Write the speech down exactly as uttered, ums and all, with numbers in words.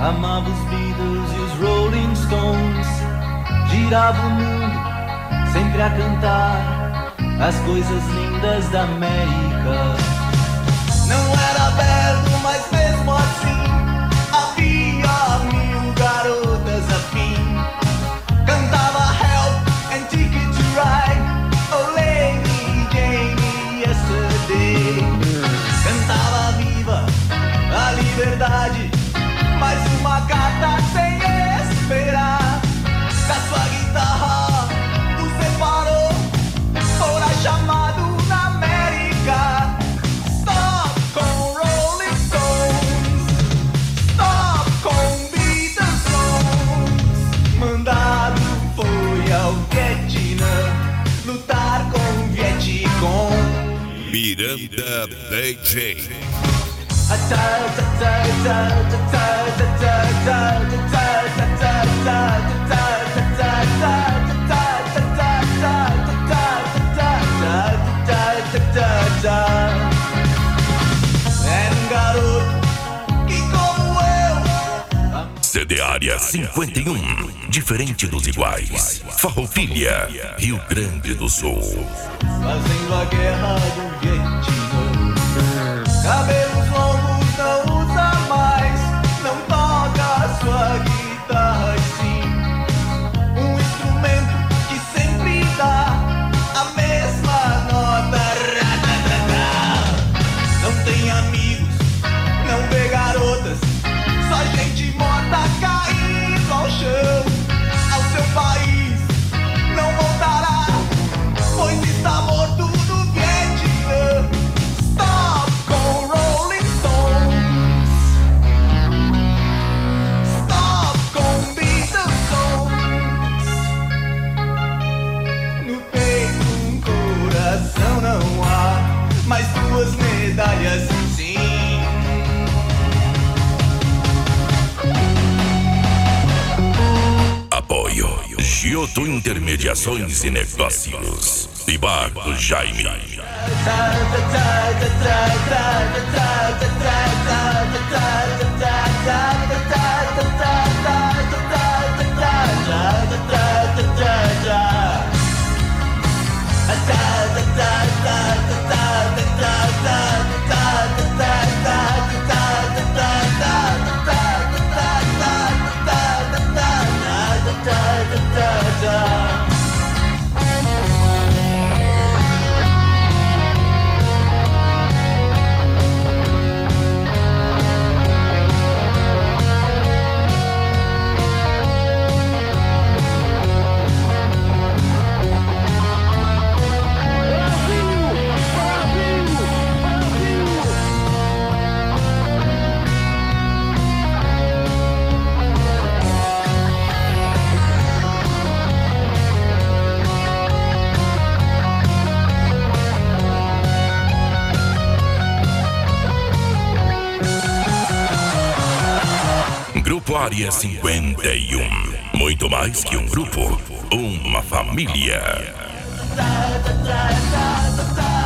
Amava os Beatles e os Rolling Stones. Girava o mundo, sempre a cantar as coisas lindas da América. Não era belo, mas mesmo assim havia mil garotas afim. Cantava Help and Ticket to Ride, Oh Lady Jane Yesterday. Cantava Viva a Liberdade, mais uma carta sem esperar. Da sua guitarra o separou, fora chamado na América. Stop com Rolling Stones, stop com Beatles songs. Mandado foi ao Vietnã lutar com o Vietcong. Miranda D J. Era um garoto que como eu. C D Área cinquenta e um, diferente dos iguais. Farroupilha, Rio Grande do Sul. Fazendo a guerra do Vietnã. Cabelos longos não usa mais, não toca a sua guitarra e sim um instrumento que sempre dá a mesma nota. Não tem amigos, não vê garotas, só gente morta caindo ao chão. Ao seu país não voltará, pois está morto no Vietnã. Stop com Rolling Stones, stop com Beatles songs. No peito um coração não há, mas duas medalhas sim. Apoio Giotto Intermediações e Negócios e Bar do Jaime. Grupo Área cinquenta e um. Muito mais que um grupo, uma família.